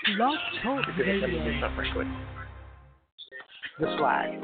Blog Talk Let me do Radio. something right quick. The swag.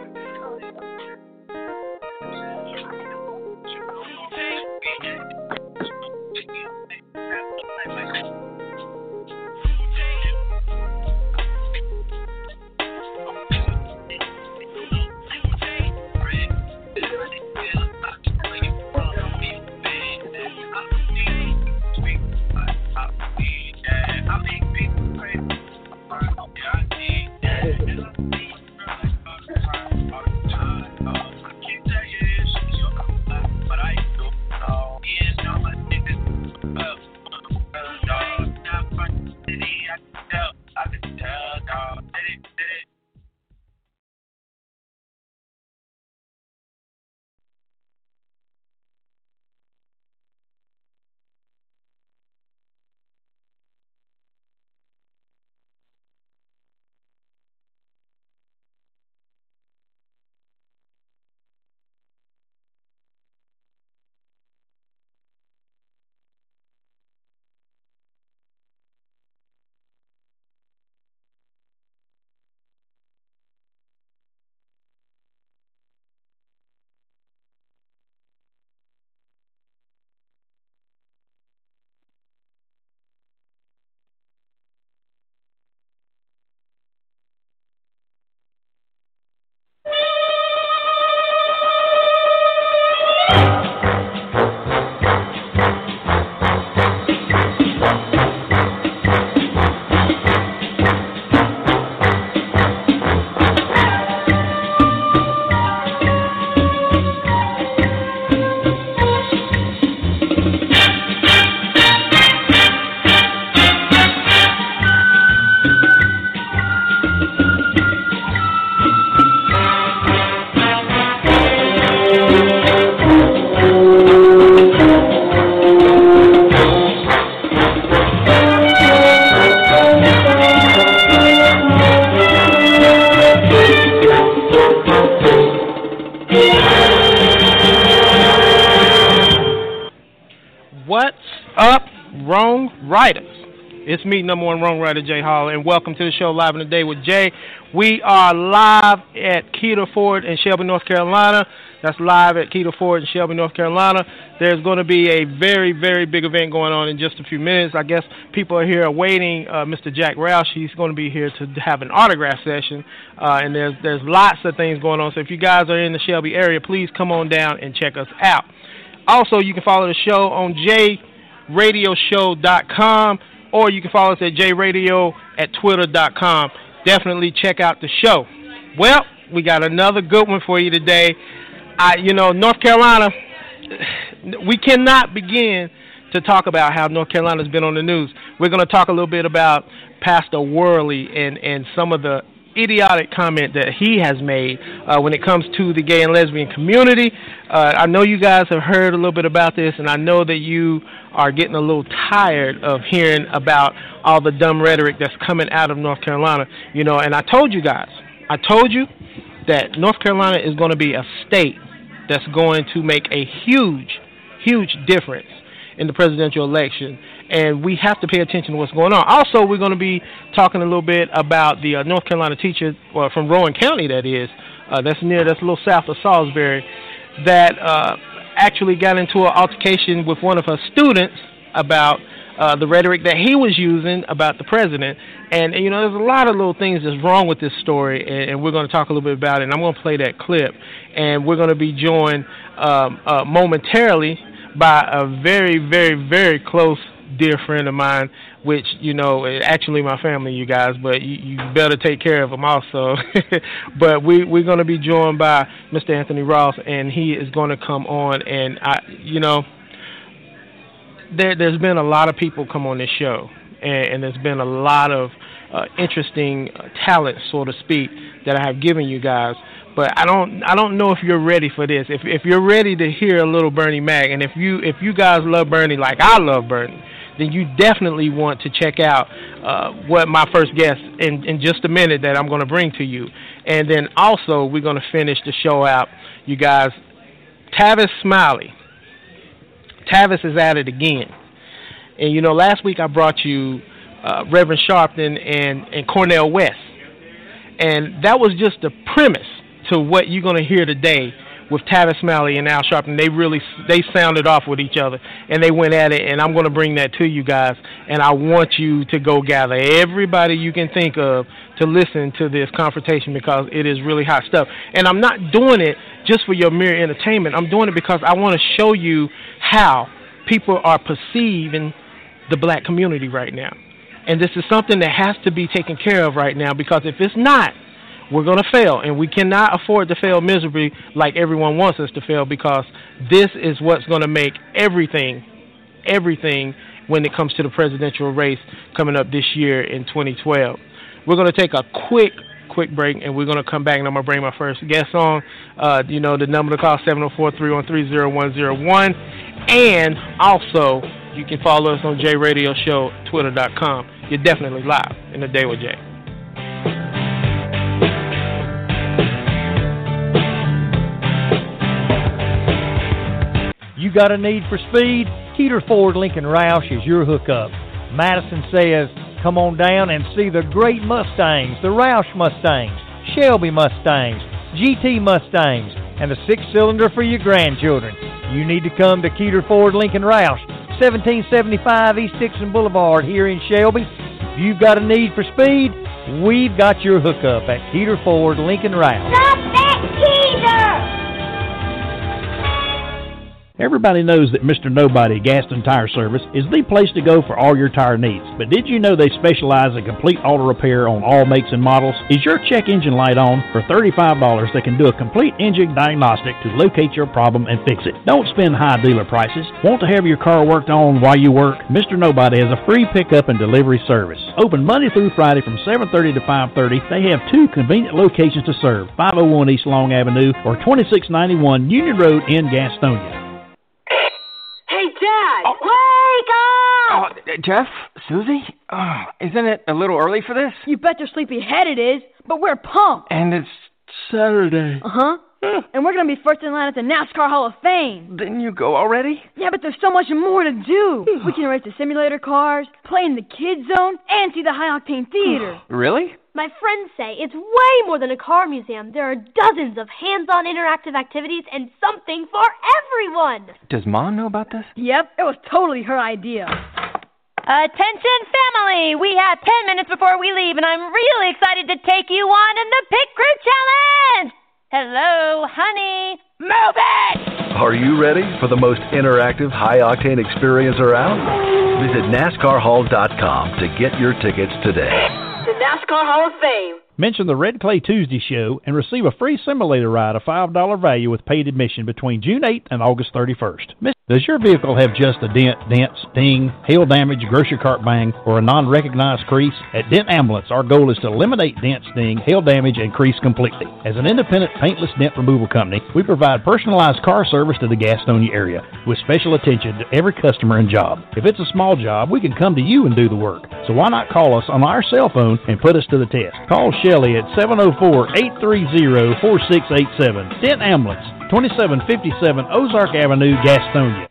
It's me, number one wrong writer, Jay Hall, and welcome to the show Live in the Day with Jay. We are live at Keto Ford in Shelby, North Carolina. That's live at Keto Ford in Shelby, North Carolina. There's going to be a very, very big event going on in just a few minutes. I guess people are here awaiting Mr. Jack Roush. He's going to be here to have an autograph session, and there's lots of things going on. So if you guys are in the Shelby area, please come on down and check us out. Also, you can follow the show on jradioshow.com. Or you can follow us at jradio at twitter.com. Definitely check out the show. Well, we got another good one for you today. North Carolina, we cannot begin to talk about how North Carolina's been on the news. We're going to talk a little bit about Pastor Worley and some of the idiotic comment that he has made when it comes to the gay and lesbian community. I know you guys have heard a little bit about this, and I know that you are getting a little tired of hearing about all the dumb rhetoric that's coming out of North Carolina. And I told you guys, that North Carolina is going to be a state that's going to make a huge, huge difference in the presidential election, and we have to pay attention to what's going on. Also, we're going to be talking a little bit about the North Carolina teacher from Rowan County, that's a little south of Salisbury, that actually got into an altercation with one of her students about the rhetoric that he was using about the president. And there's a lot of little things that's wrong with this story, and we're going to talk a little bit about it, and I'm going to play that clip. And we're going to be joined momentarily by a very, very, very close dear friend of mine, which, actually my family, you guys, but you better take care of them also. But we're going to be joined by Mr. Anthony Ross, and he is going to come on, and there's been a lot of people come on this show, and there's been a lot of interesting talent, so to speak, that I have given you guys. But I don't know if you're ready for this. If you're ready to hear a little Bernie Mac, and if you guys love Bernie like I love Bernie, then you definitely want to check out what my first guest in just a minute that I'm going to bring to you. And then also we're going to finish the show out, you guys. Tavis Smiley. Tavis is at it again. And last week I brought you Reverend Sharpton and Cornel West. And that was just the premise to what you're going to hear today with Tavis Smiley and Al Sharpton. They sounded off with each other, and they went at it, and I'm going to bring that to you guys, and I want you to go gather everybody you can think of to listen to this confrontation because it is really hot stuff. And I'm not doing it just for your mere entertainment. I'm doing it because I want to show you how people are perceiving the black community right now. And this is something that has to be taken care of right now because if it's not, we're going to fail, and we cannot afford to fail miserably like everyone wants us to fail because this is what's going to make everything when it comes to the presidential race coming up this year in 2012. We're going to take a quick break, and we're going to come back, and I'm going to bring my first guest on. The number to call, 704-313-0101. And also, you can follow us on J Radio Show, Twitter.com. You're definitely live in The Day with Jay. You got a need for speed? Keeter Ford Lincoln Roush is your hookup. Madison says, come on down and see the great Mustangs, the Roush Mustangs, Shelby Mustangs, GT Mustangs, and the 6-cylinder for your grandchildren. You need to come to Keeter Ford Lincoln Roush, 1775 East Dixon Boulevard here in Shelby. If you've got a need for speed, we've got your hookup at Keeter Ford Lincoln Roush. Stop that, Keeter! Everybody knows that Mr. Nobody Gaston Tire Service is the place to go for all your tire needs. But did you know they specialize in complete auto repair on all makes and models? Is your check engine light on? For $35, they can do a complete engine diagnostic to locate your problem and fix it. Don't spend high dealer prices. Want to have your car worked on while you work? Mr. Nobody has a free pickup and delivery service. Open Monday through Friday from 7:30 to 5:30. They have 2 convenient locations to serve, 501 East Long Avenue or 2691 Union Road in Gastonia. Hey, Dad! Wake up! Jeff? Susie? Isn't it a little early for this? You bet your sleepy head it is, but we're pumped. And it's Saturday. Uh-huh. And we're going to be first in line at the NASCAR Hall of Fame. Didn't you go already? Yeah, but there's so much more to do. We can race the simulator cars, play in the kids zone, and see the high-octane theater. Really? My friends say it's way more than a car museum. There are dozens of hands-on interactive activities and something for everyone. Does Mom know about this? Yep, it was totally her idea. Attention, family! We have 10 minutes before we leave, and I'm really excited to take you on in the Pit Crew Challenge! Hello, honey. Move it! Are you ready for the most interactive, high-octane experience around? Visit NASCARHall.com to get your tickets today. The NASCAR Hall of Fame. Mention the Red Clay Tuesday show and receive a free simulator ride of $5 value with paid admission between June 8th and August 31st. Does your vehicle have just a dent, sting, hail damage, grocery cart bang, or a non-recognized crease? At Dent Ambulance, our goal is to eliminate dent, sting, hail damage, and crease completely. As an independent paintless dent removal company, we provide personalized car service to the Gastonia area with special attention to every customer and job. If it's a small job, we can come to you and do the work. So why not call us on our cell phone and put us to the test? Call Shelley at 704-830-4687. Dent Ambulance, 2757 Ozark Avenue, Gastonia.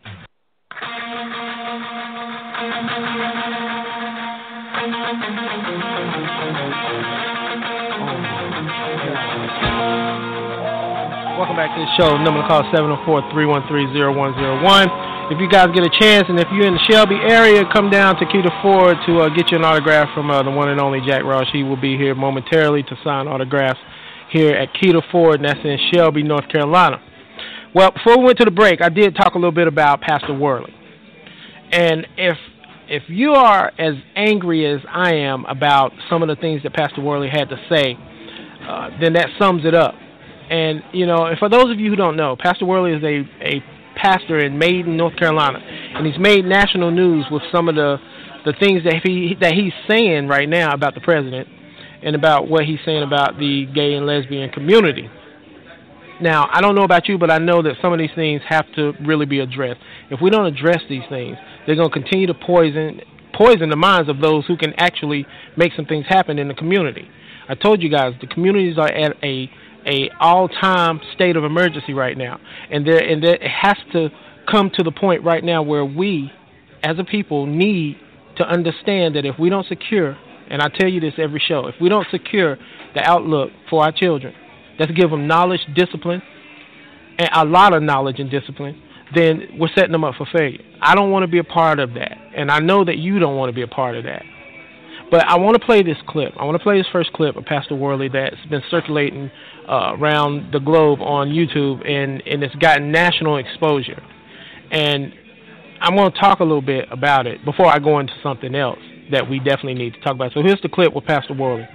Welcome back to the show. Number to call 704-313-0101. If you guys get a chance, and if you're in the Shelby area, come down to Keeter Ford to get you an autograph from the one and only Jack Roush. He will be here momentarily to sign autographs here at Keeter Ford, and that's in Shelby, North Carolina. Well, before we went to the break, I did talk a little bit about Pastor Worley. And if you are as angry as I am about some of the things that Pastor Worley had to say, then that sums it up. And, and for those of you who don't know, Pastor Worley is a pastor in Maiden, North Carolina. And he's made national news with some of the things that he's saying right now about the president and about what he's saying about the gay and lesbian community. Now, I don't know about you, but I know that some of these things have to really be addressed. If we don't address these things, they're going to continue to poison the minds of those who can actually make some things happen in the community. I told you guys, the communities are at a all-time state of emergency right now. And it has to come to the point right now where we, as a people, need to understand that if we don't secure, and I tell you this every show, if we don't secure the outlook for our children, let's give them knowledge, discipline, and a lot of knowledge and discipline, then we're setting them up for failure. I don't want to be a part of that, and I know that you don't want to be a part of that. But I want to play this clip. I want to play this first clip of Pastor Worley that's been circulating around the globe on YouTube, and it's gotten national exposure. And I'm going to talk a little bit about it before I go into something else that we definitely need to talk about. So here's the clip with Pastor Worley.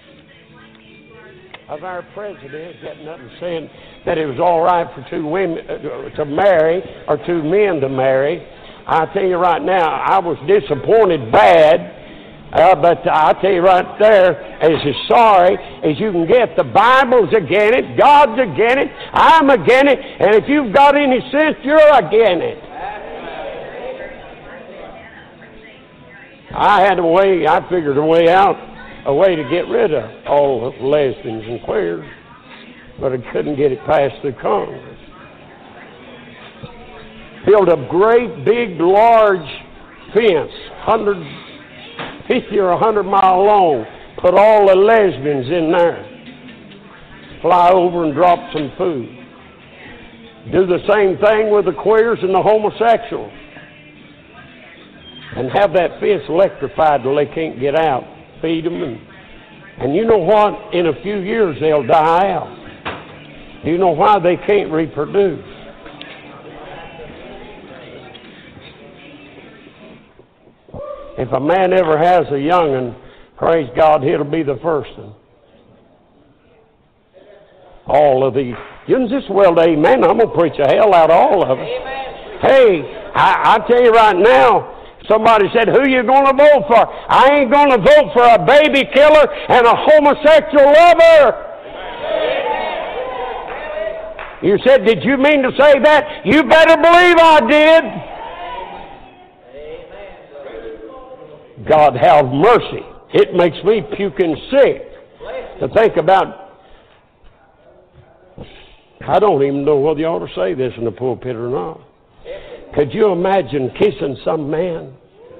Of our president getting up and saying that it was all right for two women to marry or two men to marry. I tell you right now, I was disappointed bad, but I tell you right there, as sorry as you can get, the Bible's against it, God's against it, I'm against it, and if you've got any sense, you're against it. I figured a way out, a way to get rid of all the lesbians and queers, but I couldn't get it passed through Congress. Built a great, big, large fence, 150 or 100 mile long, put all the lesbians in there, fly over and drop some food. Do the same thing with the queers and the homosexuals, and have that fence electrified till they can't get out. Feed them, and you know what? In a few years they'll die out. Do you know why? They can't reproduce. If a man ever has a young'un, praise God, he'll be the first one. All of these. You can just well, amen. I'm going to preach the hell out of all of them. Hey, I tell you right now, somebody said, who you going to vote for? I ain't going to vote for a baby killer and a homosexual lover. You said, did you mean to say that? You better believe I did. God have mercy. It makes me puking sick to think about. I don't even know whether you ought to say this in the pulpit or not. Could you imagine kissing some man?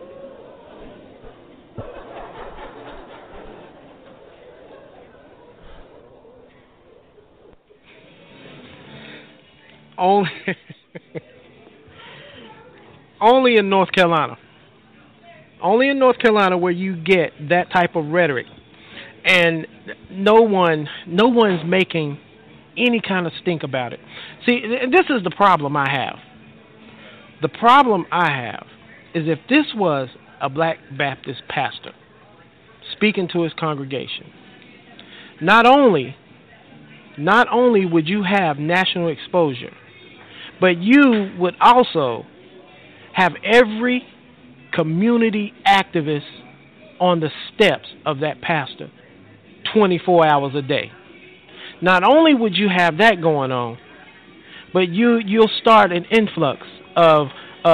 Only in North Carolina. Only in North Carolina where you get that type of rhetoric. And no one's making any kind of stink about it. See, this is the problem I have. The problem I have is if this was a black Baptist pastor speaking to his congregation, not only would you have national exposure, but you would also have every community activist on the steps of that pastor 24 hours a day. Not only would you have that going on, but you'll start an influx of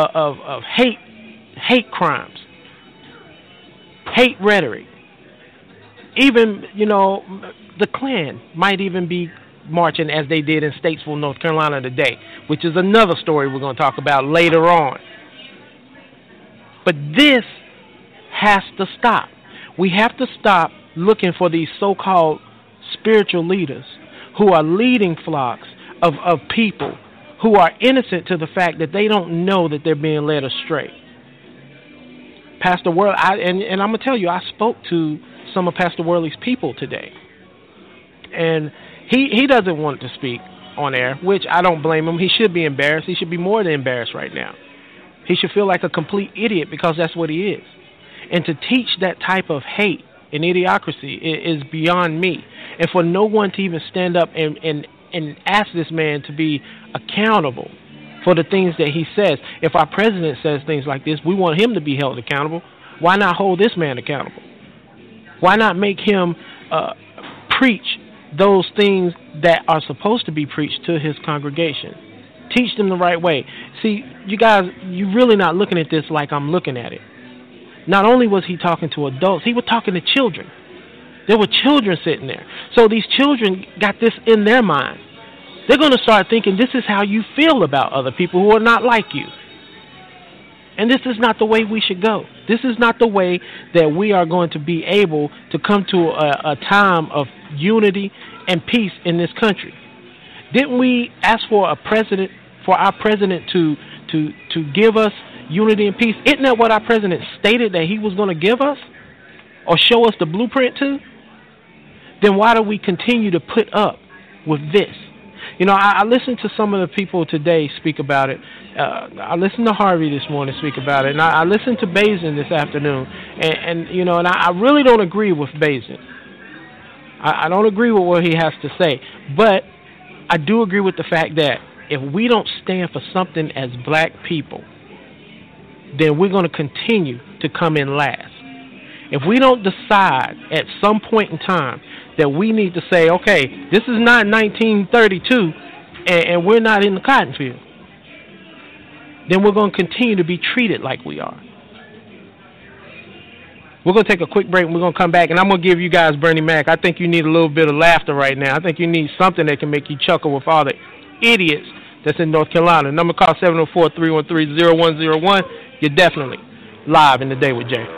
hate crimes, hate rhetoric. Even, the Klan might even be marching as they did in Statesville, North Carolina today, which is another story we're going to talk about later on. But this has to stop. We have to stop looking for these so-called spiritual leaders who are leading flocks of people who are innocent to the fact that they don't know that they're being led astray. Pastor Worley, and I'm going to tell you, I spoke to some of Pastor Worley's people today. And he doesn't want to speak on air, which I don't blame him. He should be embarrassed. He should be more than embarrassed right now. He should feel like a complete idiot because that's what he is. And to teach that type of hate and idiocracy is beyond me. And for no one to even stand up and ask this man to be accountable for the things that he says. If our president says things like this, we want him to be held accountable. Why not hold this man accountable? Why not make him preach those things that are supposed to be preached to his congregation? Teach them the right way. See, you guys, you're really not looking at this like I'm looking at it. Not only was he talking to adults, he was talking to children. There were children sitting there. So these children got this in their mind. They're going to start thinking this is how you feel about other people who are not like you. And this is not the way we should go. This is not the way that we are going to be able to come to a time of unity and peace in this country. Didn't we ask for our president to give us unity and peace? Isn't that what our president stated that he was going to give us or show us the blueprint to? Then why do we continue to put up with this? You know, I listened to some of the people today speak about it. I listened to Harvey this morning speak about it, and I listened to Bazin this afternoon. And you know, and I really don't agree with Bazin. I don't agree with what he has to say, but I do agree with the fact that if we don't stand for something as black people, then we're going to continue to come in last. If we don't decide at some point in time that we need to say, okay, this is not 1932 and we're not in the cotton field, then we're going to continue to be treated like we are. We're going to take a quick break and we're going to come back, and I'm going to give you guys Bernie Mac. I think you need a little bit of laughter right now. I think you need something that can make you chuckle with all the idiots that's in North Carolina. Number call 704-313-0101. You're definitely live in the Day with Jay.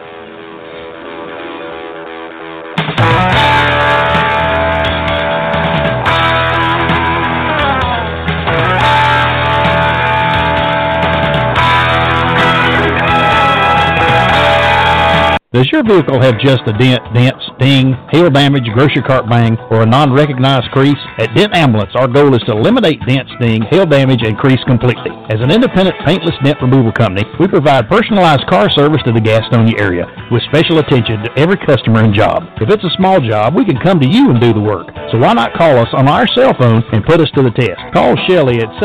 Does your vehicle have just a dent, ding, hail damage, grocery cart bang, or a non-recognized crease? At Dent Ambulance, our goal is to eliminate dents, ding, hail damage, and crease completely. As an independent paintless dent removal company, we provide personalized car service to the Gastonia area with special attention to every customer and job. If it's a small job, we can come to you and do the work. So why not call us on our cell phone and put us to the test? Call Shelley at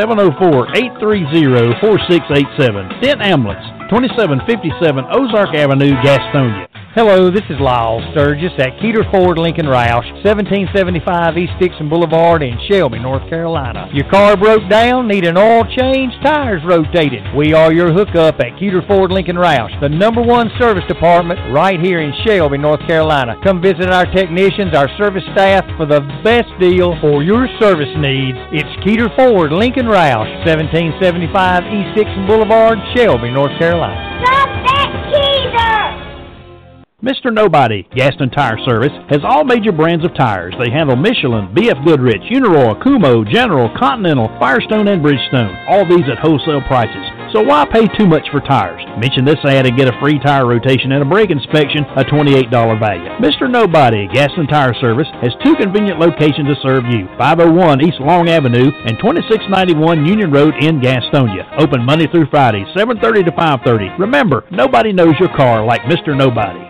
704-830-4687. Dent Ambulance, 2757 Ozark Avenue, Gastonia. Hello, this is Lyle Sturgis at Keeter Ford Lincoln Roush, 1775 East Dixon Boulevard in Shelby, North Carolina. Your car broke down, need an oil change, tires rotated. We are your hookup at Keeter Ford Lincoln Roush, the #1 service department right here in Shelby, North Carolina. Come visit our technicians, our service staff for the best deal for your service needs. It's Keeter Ford Lincoln Roush, 1775 East Dixon Boulevard, Shelby, North Carolina. Stop that, Keeter! Mr. Nobody Gaston Tire Service has all major brands of tires. They handle Michelin, BF Goodrich, Uniroyal, Kumho, General, Continental, Firestone, and Bridgestone. All these at wholesale prices. So why pay too much for tires? Mention this ad and get a free tire rotation and a brake inspection, a $28 value. Mr. Nobody Gaston Tire Service has 2 convenient locations to serve you. 501 East Long Avenue and 2691 Union Road in Gastonia. Open Monday through Friday, 7:30 to 5:30. Remember, nobody knows your car like Mr. Nobody.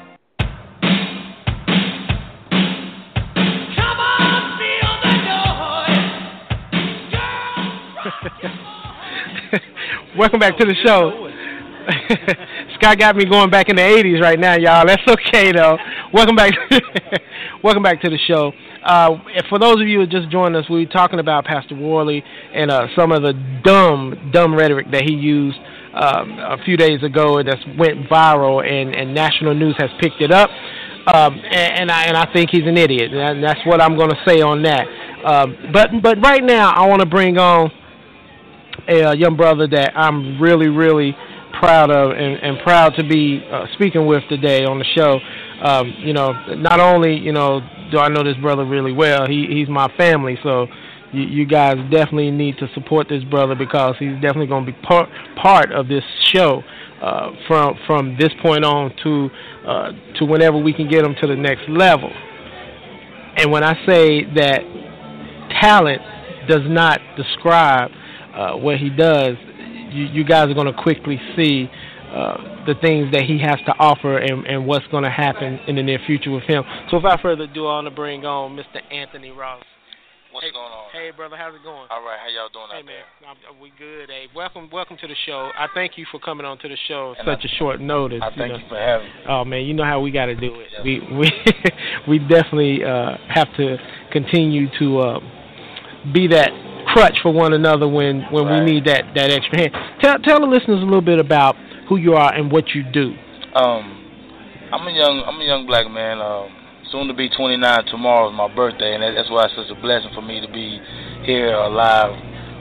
Welcome back to the show. Scott got me going back in the 80s right now, y'all. That's okay, though. Welcome back. Welcome back to the show. For those of you who just joined us, we were talking about Pastor Worley and some of the dumb rhetoric that he used a few days ago that went viral, and national news has picked it up. And I think he's an idiot, and that's what I'm going to say on that. But right now, I want to bring on a young brother that I'm really, really proud of and proud to be speaking with today on the show. You know, not only, you know, do I know this brother really well, he's my family, so you guys definitely need to support this brother because he's definitely going to be part of this show from this point on to whenever we can get him to the next level. And when I say that talent does not describe what he does, you guys are going to quickly see the things that he has to offer and what's going to happen in the near future with him. So without further ado, I want to bring on Mr. Anthony Ross. What's going on? Hey, brother, how's it going? All right, how y'all doing out there? We good. Hey, welcome to the show. I thank you for coming on to the show at such a short notice. I thank you for having me. Oh, man, you know how we got to do it. Yes. We definitely have to continue to be that crutch for one another when we need that extra hand. Tell the listeners a little bit about who you are and what you do. I'm a young black man. Soon to be 29. Tomorrow is my birthday, and that's why it's such a blessing for me to be here alive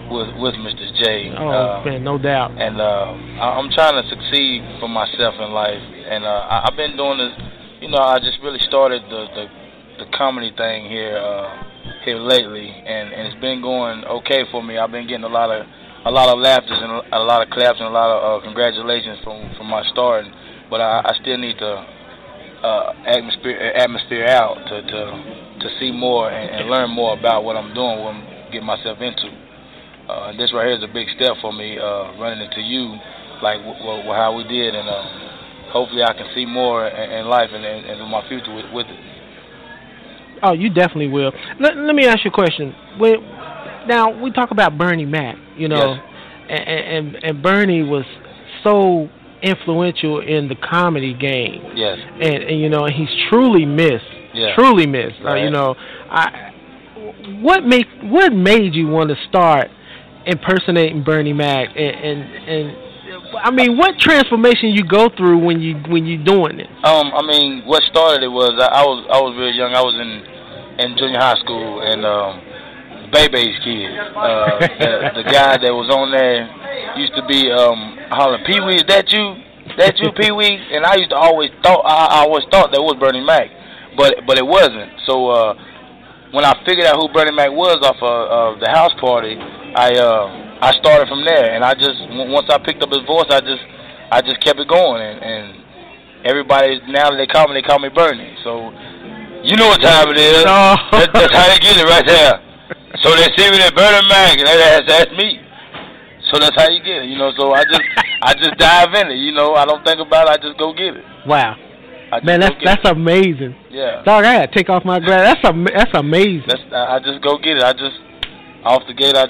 with Mr. J. Oh, man, no doubt. And I'm trying to succeed for myself in life, and I've been doing this. You know, I just really started the comedy thing here lately, and it's been going okay for me. I've been getting a lot of laughter and a lot of claps and a lot of congratulations from my start, but I still need to atmosphere out to see more and learn more about what I'm doing, what I'm getting myself into. This right here is a big step for me, running into you, like how we did, and hopefully I can see more in life and in my future with it. Oh, you definitely will. Let me ask you a question. Now, we talk about Bernie Mac, you know, yes. and Bernie was so influential in the comedy game. Yes. And you know, he's truly missed. Yeah. Truly missed. Right. You know, what made you want to start impersonating Bernie Mac? And I mean, what transformation you go through when you doing it? I mean, what started it was I was real young. I was in junior high school, and Bebe's kid, the guy that was on there used to be hollering, "Pee Wee, is that you? That you, Pee Wee?" And I used to always thought that was Bernie Mac, but it wasn't. So when I figured out who Bernie Mac was off of the house party, I started from there, and I just once I picked up his voice, I just kept it going, and everybody now that they call me Bernie. So you know what time it is. No. That's how they get it right there. So they see me at Bernie Mac, and that's me. So that's how you get it, you know. So I just dive in it, you know. I don't think about it. I just go get it. Wow, man, that's amazing. Yeah. Dog, I gotta take off my glasses. That's amazing. I just go get it. I just off the gate.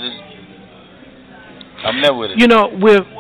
I'm there with it. You know,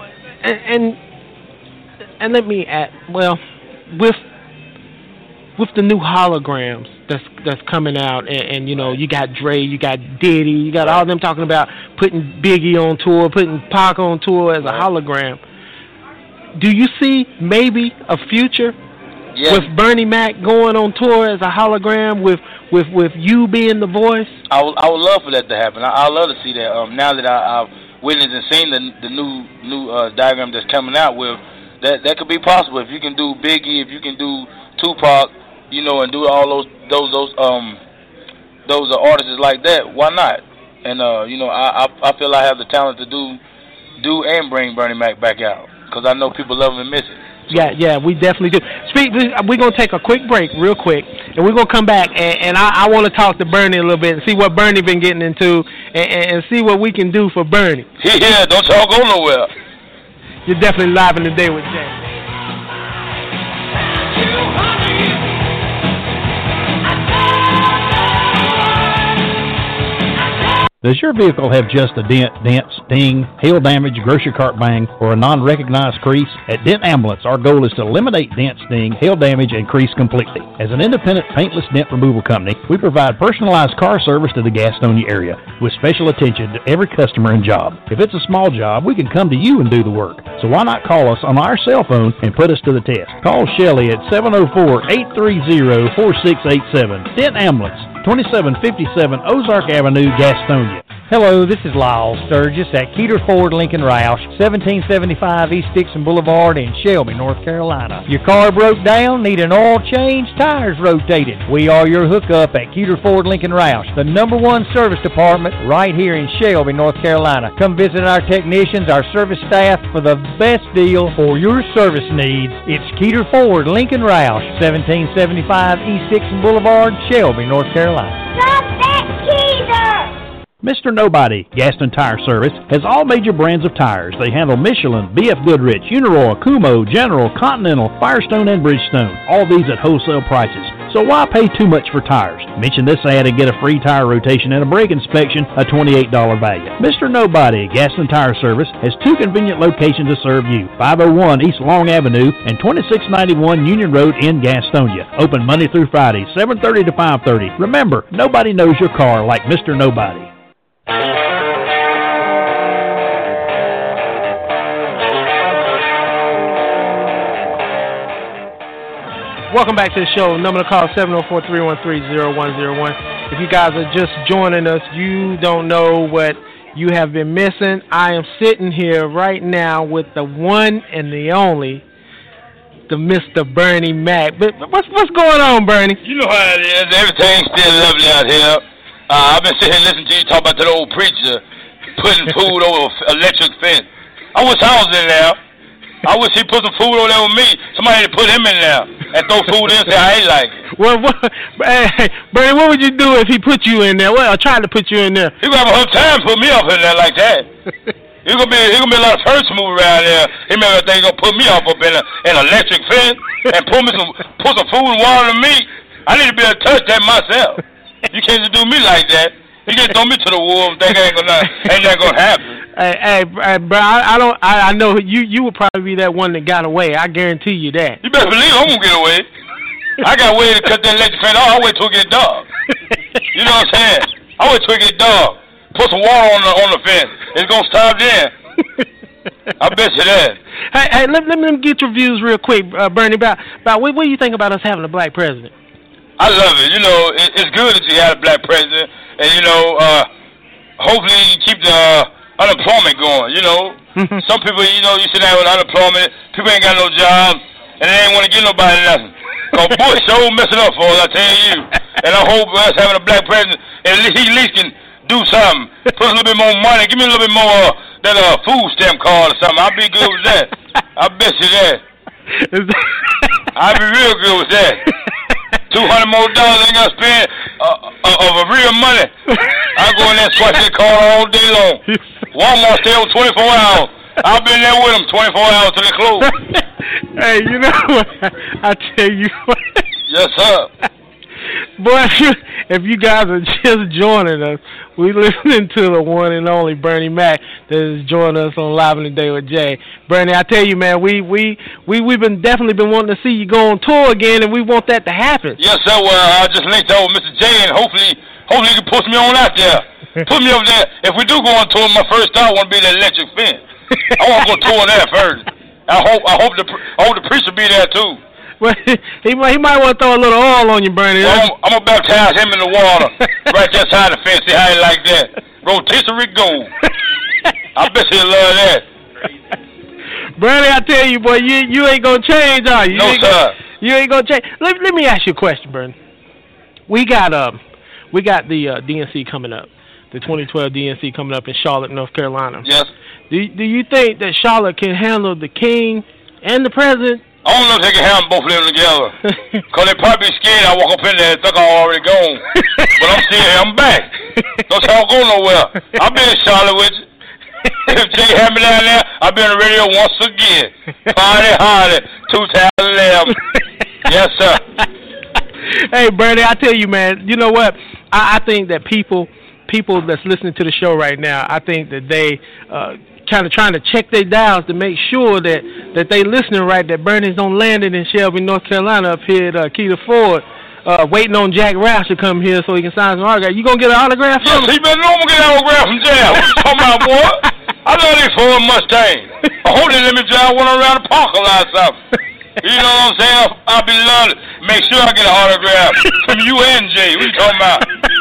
and let me add, well, with the new holograms that's coming out, and you know, you got Dre, you got Diddy, you got all them talking about putting Biggie on tour, putting Pac on tour as a hologram. Do you see maybe a future with Bernie Mac going on tour as a hologram with you being the voice? I would love for that to happen. I love to see that. Now that I've witnessed and seen the new diagram that's coming out with, that could be possible. If you can do Biggie, if you can do Tupac, you know, and do all those artists like that, why not? And you know, I feel I have the talent to do and bring Bernie Mac back out, because I know people love him and miss it. Yeah, we definitely do. We're going to take a quick break real quick, and we're going to come back, and I want to talk to Bernie a little bit and see what Bernie been getting into, and see what we can do for Bernie. Yeah, don't y'all go nowhere. You're definitely live in the day with Jay. Does your vehicle have just a dent, sting, hail damage, grocery cart bang, or a non-recognized crease? At Dent Ambulance, our goal is to eliminate dent, sting, hail damage, and crease completely. As an independent paintless dent removal company, we provide personalized car service to the Gastonia area with special attention to every customer and job. If it's a small job, we can come to you and do the work. So why not call us on our cell phone and put us to the test? Call Shelley at 704-830-4687. Dent Ambulance, 2757 Ozark Avenue, Gastonia. Hello, this is Lyle Sturgis at Keeter Ford Lincoln Roush, 1775 East Dixon Boulevard in Shelby, North Carolina. Your car broke down, need an oil change, tires rotated. We are your hookup at Keeter Ford Lincoln Roush, the #1 service department right here in Shelby, North Carolina. Come visit our technicians, our service staff, for the best deal for your service needs. It's Keeter Ford Lincoln Roush, 1775 East Dixon Boulevard, Shelby, North Carolina. Stop that Keeter! Mr. Nobody Gaston Tire Service has all major brands of tires. They handle Michelin, BF Goodrich, Uniroyal, Kumho, General, Continental, Firestone, and Bridgestone. All these at wholesale prices. So why pay too much for tires? Mention this ad and get a free tire rotation and a brake inspection, a $28 value. Mr. Nobody Gaston Tire Service has 2 convenient locations to serve you. 501 East Long Avenue and 2691 Union Road in Gastonia. Open Monday through Friday, 7:30 to 5:30. Remember, nobody knows your car like Mr. Nobody. Welcome back to the show. Number to call 704-313-0101. If you guys are just joining us, you don't know what You have been missing. I am sitting here right now with the one and the only, the Mr. Bernie Mac. But what's going on, Bernie? You know how it is. Everything's still lovely out here. I've been sitting here listening to you talk about that old preacher putting food over electric fence. I wish I was in there. I wish he put some food over there with me. Somebody had to put him in there and throw food in and say, I ain't like it. Well, hey, Bernie, what would you do if he put you in there? Well, tried to put you in there. He gonna have a hard time to put me up in there like that. He gonna be a lot of first move around there. He may think he gonna put me up in an electric fence and put some food and water to me. I need to be able to touch that myself. You can't just do me like that. You can't throw me to the wolves. Think ain't that gonna happen. Hey, bro, I know you would probably be that one that got away. I guarantee you that. You better believe I'm gonna get away. I got a way to cut that electric fence off. I'll wait till it get dark. You know what I'm saying? I'll wait till it get dark. Put some water on the fence. It's gonna stop then. I bet you that. Hey, let me get your views real quick, Bernie. About what do you think about us having a black president? I love it. You know, it's good that you have a black president, and you know, hopefully you keep the unemployment going. You know, some people, you know, you sit down with unemployment, people ain't got no jobs, and they ain't want to give nobody nothing. Cause Bush so messing up for us, I tell you. And I hope us having a black president, he at least can do something. Put a little bit more money. Give me a little bit more that food stamp card or something. I'll be good with that. I bet you that. I'll be real good with that. $200 more ain't gonna spend of real money. I go in there and swipe that card all day long. Walmart stay open 24 hours. I'll be in there with them 24 hours till they close. Hey, you know what? I tell you what. Yes, sir. Boy, if you guys are just joining us, we listening to the one and only Bernie Mac that is joining us on Live in the Day with Jay. Bernie, I tell you, man, we've been definitely been wanting to see you go on tour again, and we want that to happen. Yes, sir. Well, I just linked up with Mr. Jay, and hopefully he can push me on out there. Put me up there. If we do go on tour, my first stop want to be the electric fence. I want to go tour there first. I hope the preacher be there too. Well, he might want to throw a little oil on you, Bernie. Well, I'm gonna baptize him in the water right there side the fence. See how he like that? Rotisserie gold. I bet he'll love that. Bernie, I tell you, boy, you ain't gonna change, are you? No, sir. You ain't gonna change. Let me ask you a question, Bernie. We got the DNC coming up, the 2012 DNC coming up in Charlotte, North Carolina. Yes. Do you think that Charlotte can handle the king and the president? I don't know if they can handle both of them together. Because they probably be scared I walk up in there and think I'm already gone. But I'm still here. I'm back. Don't say I don't go nowhere. I'll be in Charlotte with you. If Jay had me down there, I'll be on the radio once again. Party hardy, 2011. Yes, sir. Hey, Bernie, I tell you, man, you know what? I think that people that's listening to the show right now, I think that they kind of trying to check their dials to make sure that they listening right, that Bernie's on landing in Shelby, North Carolina, up here at Keita Ford, waiting on Jack Roush to come here so he can sign some autograph. You gonna get an autograph from him? Yes, he better know I'm gonna get an autograph from Jack. What you talking about, boy? I love these Ford Mustangs. I hope they let me drive one around the park a lot or something. You know what I'm saying? I'll be loving it. Make sure I get an autograph from you and Jay. What you talking about?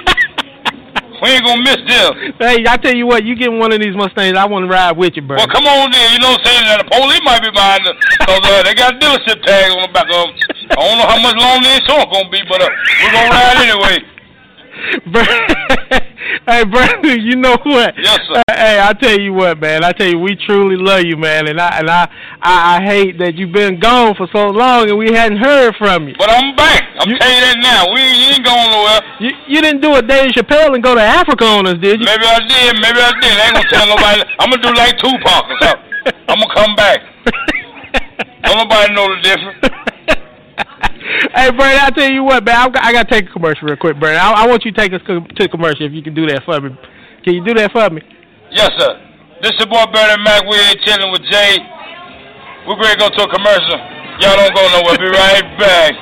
We ain't gonna miss them. Hey, I tell you what, you get one of these Mustangs, I want to ride with you, Bernie. Well, come on then. You know what I'm saying? Now, the police might be behind us. Because they got dealership tags on the back of them. I don't know how much longer the insurance going to be, but we're going to ride anyway. Hey, Bernie, you know what? Yes, sir. Hey, I tell you what, man. I tell you, we truly love you, man. And I hate that you've been gone for so long and we hadn't heard from you. But I'm back. I'm telling you that now. You ain't going nowhere. You didn't do a Dave Chappelle and go to Africa on us, did you? Maybe I did. I ain't going to tell nobody. I'm going to do like Tupac or something. I'm going to come back. Don't nobody know the difference. Hey, Bernie, I tell you what, man, I got to take a commercial real quick, Bernie. I want you to take us to commercial if you can do that for me. Can you do that for me? Yes, sir. This is your boy Bernie Mac. We're here chilling with Jay. We're going to go to a commercial. Y'all don't go nowhere. Be right back.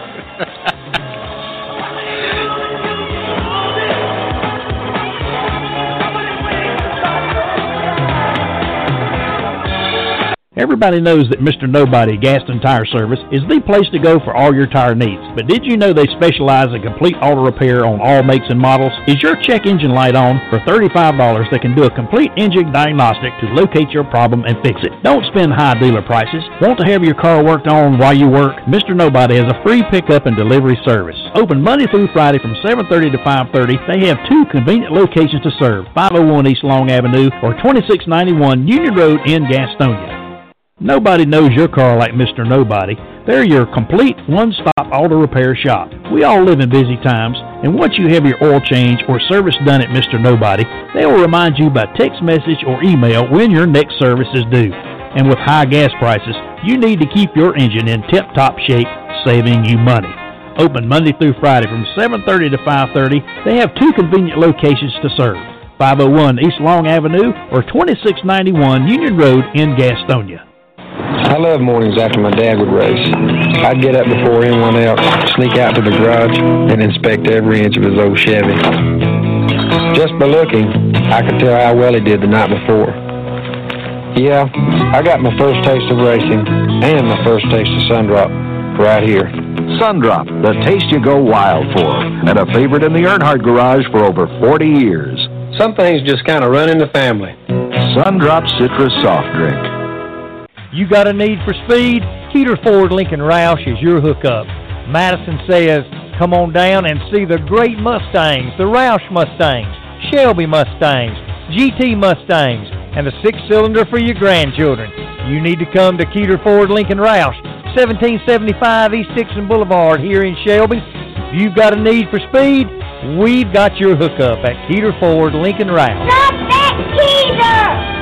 Everybody knows that Mr. Nobody Gaston Tire Service is the place to go for all your tire needs. But did you know they specialize in complete auto repair on all makes and models? Is your check engine light on? For $35, they can do a complete engine diagnostic to locate your problem and fix it. Don't spend high dealer prices. Want to have your car worked on while you work? Mr. Nobody has a free pickup and delivery service. Open Monday through Friday from 7:30 to 5:30. They have 2 convenient locations to serve, 501 East Long Avenue or 2691 Union Road in Gastonia. Nobody knows your car like Mr. Nobody. They're your complete one-stop auto repair shop. We all live in busy times, and once you have your oil change or service done at Mr. Nobody, they will remind you by text message or email when your next service is due. And with high gas prices, you need to keep your engine in tip-top shape, saving you money. Open Monday through Friday from 7:30 to 5:30. They have 2 convenient locations to serve, 501 East Long Avenue or 2691 Union Road in Gastonia. I love mornings after my dad would race. I'd get up before anyone else, sneak out to the garage, and inspect every inch of his old Chevy. Just by looking, I could tell how well he did the night before. Yeah, I got my first taste of racing and my first taste of Sundrop right here. Sundrop, the taste you go wild for, and a favorite in the Earnhardt garage for over 40 years. Some things just kind of run in the family. Sundrop Citrus Soft Drink. You got a need for speed? Keeter Ford Lincoln Roush is your hookup. Madison says, come on down and see the great Mustangs, the Roush Mustangs, Shelby Mustangs, GT Mustangs, and the 6-cylinder for your grandchildren. You need to come to Keeter Ford Lincoln Roush, 1775 East Dixon Boulevard here in Shelby. If you've got a need for speed, we've got your hookup at Keeter Ford Lincoln Roush. Stop that, Keeter!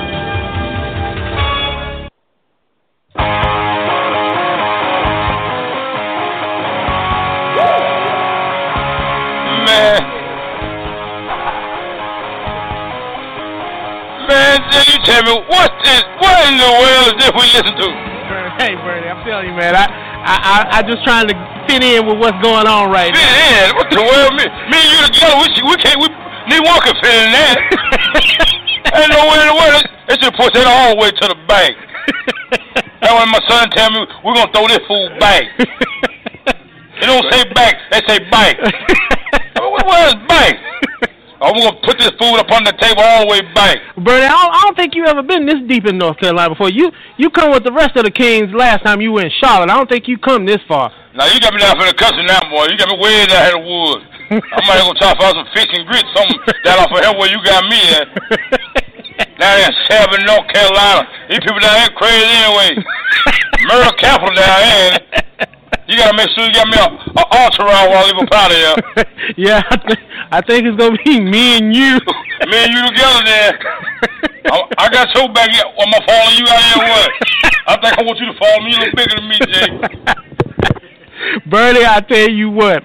Man, you tell me, what in the world is this we listen to? Hey, Bernie, I'm telling you, man, I just trying to fit in with what's going on right now. Fit in? What the world? Me and you together, neither one can fit in that. Ain't no way in the world. They should push that all the way to the bank. That's when my son tell me, we're going to throw this fool bank. They don't say bank, they say bank. Where's bank? I'm going to put this food up on the table all the way back. Bernie, I don't think you ever been this deep in North Carolina before. You come with the rest of the Kings last time you were in Charlotte. I don't think you come this far. Now, you got me down for the cussing now, boy. You got me way down in the woods. I might go try to find some fish and grits, something down off of here where you got me at. Down in Shelby, North Carolina. These people down here crazy anyway. Murder capital down here. You got to make sure you got me an entourage while I leave up out of here. Yeah, I think it's going to be me and you. Me and you together there. I got your back here. Am I following you out here or what? I think I want you to follow me a little bigger than me, Jay. Bernie, I tell you what.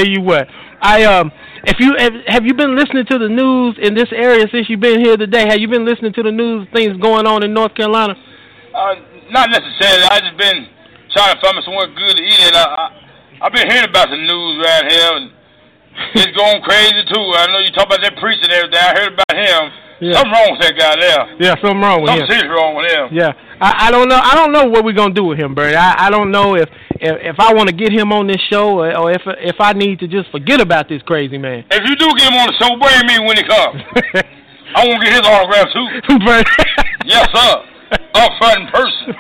Have you been listening to the news in this area since you've been here today? Have you been listening to the news, things going on in North Carolina? Not necessarily. I just been trying to find me somewhere good to eat at. I've been hearing about the news right here, and it's going crazy too. I know you talk about that priest and everything. I heard about him. Yeah. Something wrong with that guy there. Yeah, something wrong with him. Something serious wrong with him. Yeah, I don't know. I don't know what we're gonna do with him, Bernie. I don't know if I want to get him on this show or if I need to just forget about this crazy man. If you do get him on the show, bring me when he comes. I want to get his autograph too. Yes, sir. Up front in person.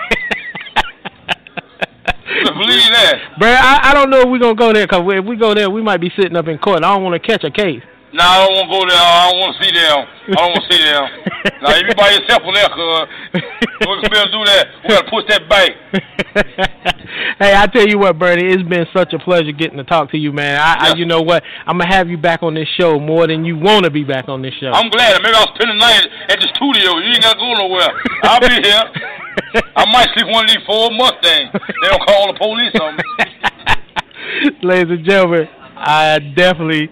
Believe that. But I don't know if we're going to go there, because if we go there, we might be sitting up in court. I don't want to catch a case. No, I don't want to go there. I don't want to see them. Now, if you by yourself on there, cuz, we can be able to do that. We got to push that back. Hey, I tell you what, Bernie, it's been such a pleasure getting to talk to you, man. You know what? I'm going to have you back on this show more than you want to be back on this show. I'm glad. Maybe I'll spend the night at the studio. You ain't got to go nowhere. I'll be here. I might sleep one of these Ford Mustangs. They don't call the police on me. Ladies and gentlemen, I definitely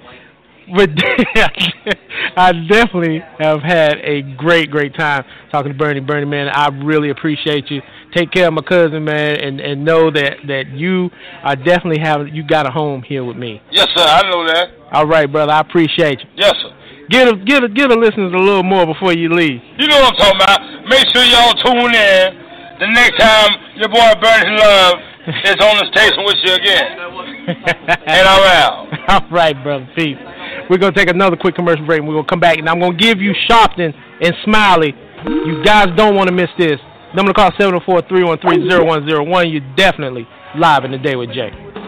have had a great time talking to Bernie. Bernie, man, I really appreciate you. Take care of my cousin, man, and know that you are definitely you got a home here with me. Yes, sir. I know that. All right, brother. I appreciate you. Yes, sir. Get the listeners a little more before you leave. You know what I'm talking about. Make sure y'all tune in the next time your boy Bernie Love is on the station with you again. And I'm out. All right, brother. Peace. We're going to take another quick commercial break, and we're going to come back, and I'm going to give you Sharpton and Smiley. You guys don't want to miss this. Number to call 704-313-0101. You're definitely live in the Day with Jay.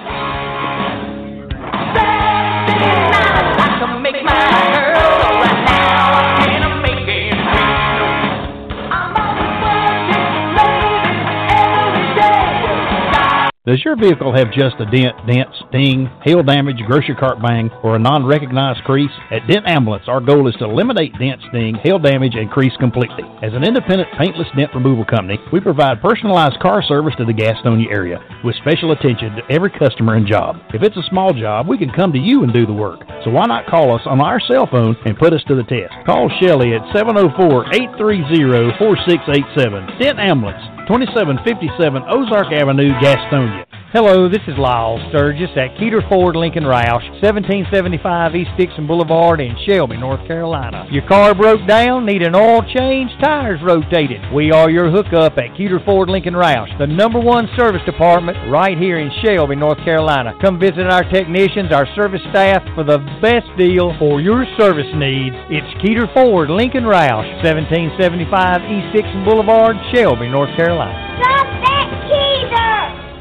Does your vehicle have just a dent, sting, hail damage, grocery cart bang, or a non-recognized crease? At Dent Ambulance, our goal is to eliminate dent, sting, hail damage, and crease completely. As an independent paintless dent removal company, we provide personalized car service to the Gastonia area with special attention to every customer and job. If it's a small job, we can come to you and do the work. So why not call us on our cell phone and put us to the test? Call Shelley at 704-830-4687. Dent Ambulance, 2757 Ozark Avenue, Gastonia. Hello, this is Lyle Sturgis at Keeter Ford Lincoln Roush, 1775 East Dixon Boulevard in Shelby, North Carolina. Your car broke down, need an oil change, tires rotated. We are your hookup at Keeter Ford Lincoln Roush, the #1 service department right here in Shelby, North Carolina. Come visit our technicians, our service staff for the best deal for your service needs. It's Keeter Ford Lincoln Roush, 1775 East Dixon Boulevard, Shelby, North Carolina. Stop that, Keeter!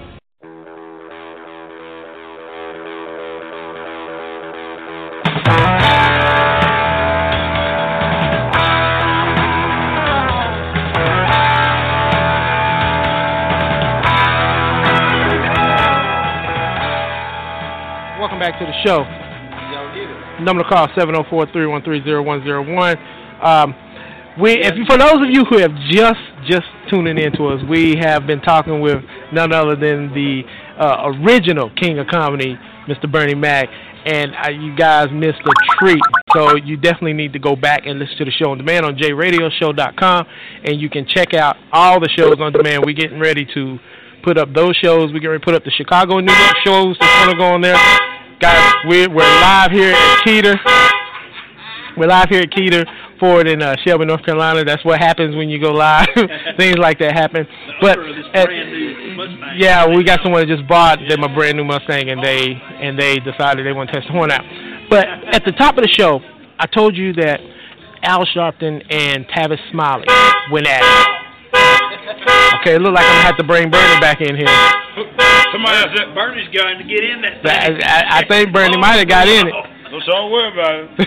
Welcome back to the show. Number to call 704-313-0101. For those of you who have just tuning in to us, we have been talking with none other than the original king of comedy, Mr. Bernie Mac, and you guys missed a treat. So you definitely need to go back and listen to the show on demand on jradioshow.com, and you can check out all the shows on demand. We're getting ready to put up those shows. We're getting ready to put up the Chicago and New York shows that's going to go on there. Guys, we're live here at Keeter. We're live here at Keeter Ford in Shelby, North Carolina. That's what happens when you go live. Things like that happen. But yeah, we got someone that just bought them a brand new Mustang, and they decided they want to test the horn out. But at the top of the show, I told you that Al Sharpton and Tavis Smiley went at it. Okay, it looks like I'm gonna have to bring Bernie back in here. Somebody else said Bernie's going to get in that thing. I think Bernie might have got in it. Don't worry about it.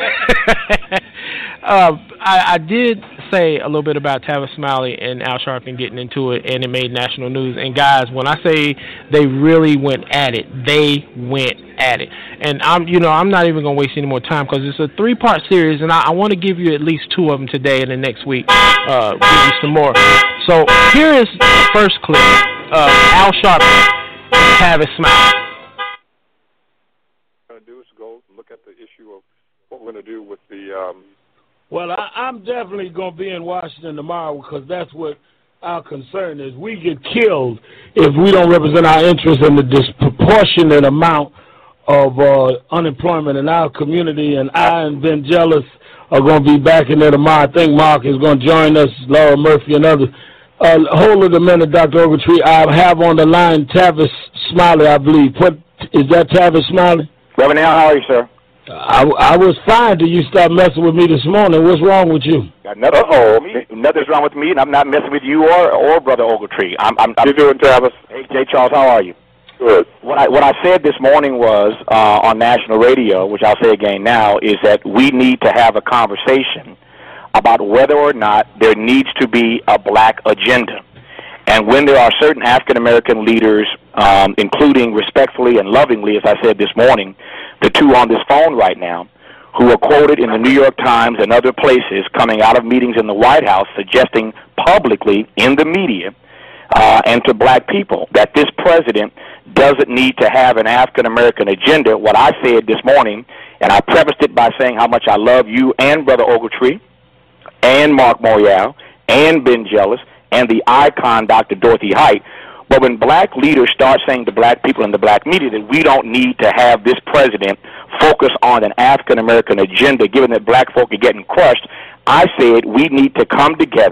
I did say a little bit about Tavis Smiley and Al Sharpton getting into it, and it made national news. And guys, when I say they really went at it, they went at it. And I'm not even gonna waste any more time because it's a 3-part series, and I want to give you at least 2 of them today, and then next week give you some more. So here is the first clip of Al Sharpton and Tavis Smiley. At the issue of what we're going to do with the well, I'm definitely going to be in Washington tomorrow because that's what our concern is. We get killed if we don't represent our interests in the disproportionate amount of unemployment in our community, and I and Ben Jealous are going to be back in there tomorrow. I think Mark is going to join us, Laura Murphy and others. Hold it a minute, Dr. Ogletree. I have on the line Tavis Smiley, I believe. What is that, Tavis Smiley? Reverend Al, how are you, sir? I was fine till you started messing with me this morning. What's wrong with you? Nothing's wrong with me, and I'm not messing with you or Brother Ogletree. I'm you doing, Travis? Hey, Jay Charles, how are you? Good. What I said this morning was on national radio, which I'll say again now, is that we need to have a conversation about whether or not there needs to be a black agenda. And when there are certain African-American leaders, including respectfully and lovingly, as I said this morning, the 2 on this phone right now, who are quoted in the New York Times and other places coming out of meetings in the White House suggesting publicly in the media and to black people that this president doesn't need to have an African-American agenda. What I said this morning, and I prefaced it by saying how much I love you and Brother Ogletree and Mark Morial and Ben Jealous and the icon Dr. Dorothy Height. But when black leaders start saying to black people in the black media that we don't need to have this president focus on an African-American agenda, given that black folk are getting crushed, I said we need to come together,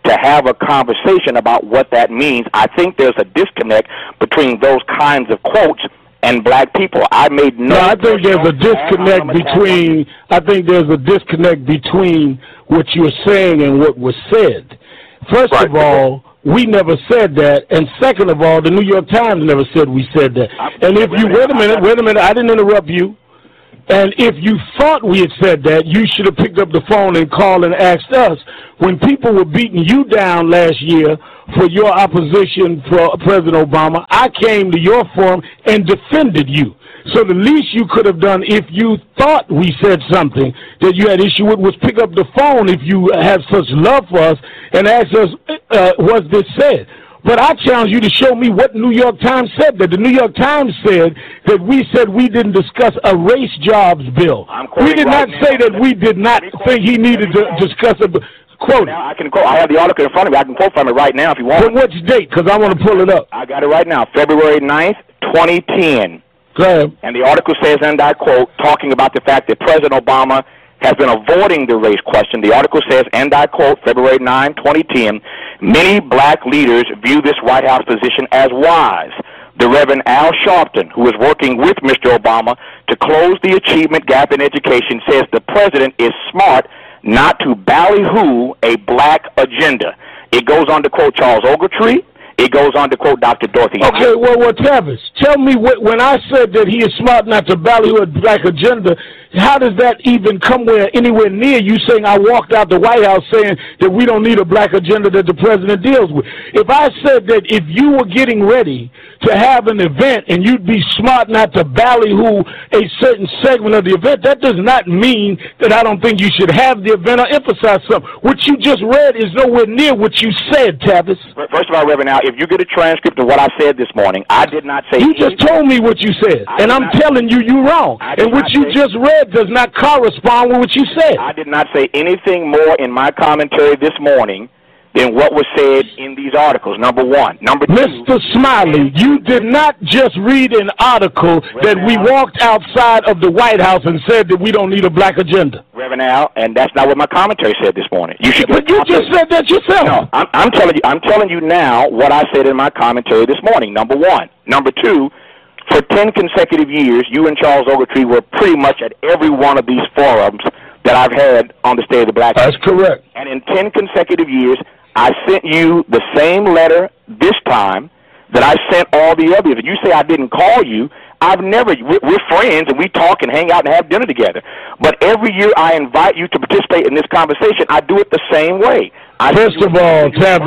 to have a conversation about what that means. I think there's a disconnect between those kinds of quotes and black people. I think there's a disconnect between. I think there's a disconnect between what you're saying and what was said. First of all, we never said that, and second of all, the New York Times never said we said that. And if you wait a minute, I didn't interrupt you. And if you thought we had said that, you should have picked up the phone and called and asked us. When people were beating you down last year for your opposition for President Obama, I came to your forum and defended you. So the least you could have done if you thought we said something that you had issue with was pick up the phone if you have such love for us and ask us, was this said? But I challenge you to show me what New York Times said. That the New York Times said that we said we didn't discuss a race jobs bill. We did not say that we did not think he needed to discuss a quote. Now I can quote. I have the article in front of me. I can quote from it right now if you want. But which date? Because I want to pull it up. I got it right now. February 9th, 2010. Go ahead. And the article says, and I quote, talking about the fact that President Obama has been avoiding the race question. The article says, and I quote, February 9, 2010, many black leaders view this White House position as wise. The Reverend Al Sharpton, who is working with Mr. Obama to close the achievement gap in education, says the president is smart not to ballyhoo a black agenda. It goes on to quote Charles Ogletree. It goes on to quote Dr. Dorothy. Okay, well, Travis, tell me when I said that he is smart not to ballyhoo a black agenda, how does that even come anywhere near you saying I walked out the White House saying that we don't need a black agenda that the president deals with? If I said that if you were getting ready to have an event and you'd be smart not to ballyhoo a certain segment of the event, that does not mean that I don't think you should have the event or emphasize something. What you just read is nowhere near what you said, Travis. First of all, Reverend Al, if you get a transcript of what I said this morning, I did not say You just told me what you said, and I'm telling you you're wrong. And what you just read does not correspond with what you said. I did not say anything more in my commentary this morning than what was said in these articles, number one. Number two, Mr. Smiley, you did not just read an article that we walked outside of the White House and said that we don't need a black agenda. Reverend Al, and that's not what my commentary said this morning. But you just said that yourself. No, I'm telling you now what I said in my commentary this morning, number one. Number two, for 10 consecutive years, you and Charles Ogletree were pretty much at every one of these forums that I've had on the state of the black. That's correct. And in 10 consecutive years, I sent you the same letter this time that I sent all the others. If you say I didn't call you, we're friends and we talk and hang out and have dinner together. But every year I invite you to participate in this conversation. I do it the same way. First of all,